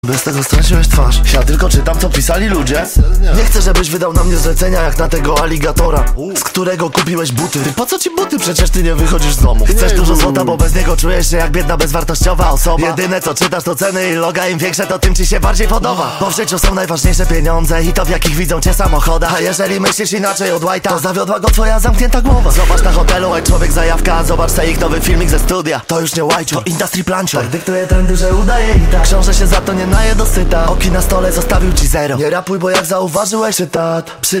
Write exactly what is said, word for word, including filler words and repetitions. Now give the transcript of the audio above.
Bez tego straciłeś twarz. Ja tylko czytam, co pisali ludzie. Nie chcę, żebyś wydał na mnie zlecenia jak na tego aligatora, z którego kupiłeś buty. Ty po co ci buty? Przecież ty nie wychodzisz z domu. Chcesz dużo złota, bo bez niego czujesz się jak biedna, bezwartościowa osoba. Jedyne co czytasz to ceny i loga. Im większe to tym ci się bardziej podoba. Bo w życiu są najważniejsze pieniądze i to w jakich widzą cię samochodach. A jeżeli myślisz inaczej od White'a, to zawiodła go twoja zamknięta głowa. Zobacz na hotelu, White człowiek zajawka. Zobacz se ich nowy filmik ze studia. To już nie White, to industry plancio. Tak dyktuje trendy, że udaje i tak. Książę się za to nie naje dosyta. Oki na stole zostawił ci zero. Nie rapuj, bo jak zauważyłeś, cytat, przy